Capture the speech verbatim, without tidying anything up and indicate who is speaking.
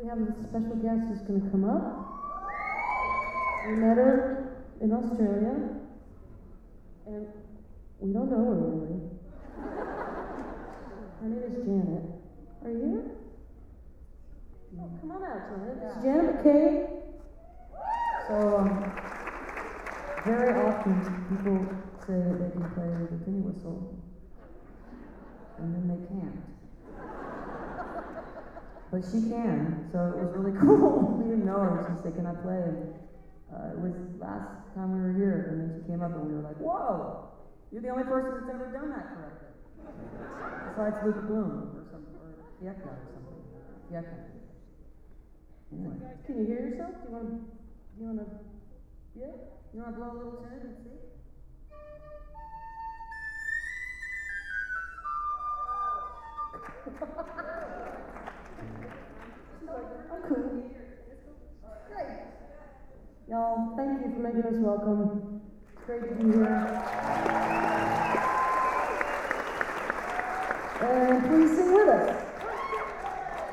Speaker 1: we have a special guest who's going to come up. We met her in Australia, and we don't know her really. Her name is Janet. Are you here? Oh, come on out, Janet. It's Janet McKay. So, um, very often people say that they can play the tinny whistle, and then they can't. But she can, so it was really cool. We didn't know her, and she said, can I play? And, uh, it was last time we were here, and then she came up and we were like, whoa, you're the only person that's ever done that correctly. Besides Luke Bloom, or something, or Fiecka or something. Fiecka. Anyway. Can you hear yourself? Do you want to, do you want to, yeah? You want to blow a little tune and see? I'm cool. Great. Y'all, thank you for making us welcome. It's great to be here. And please sing with us.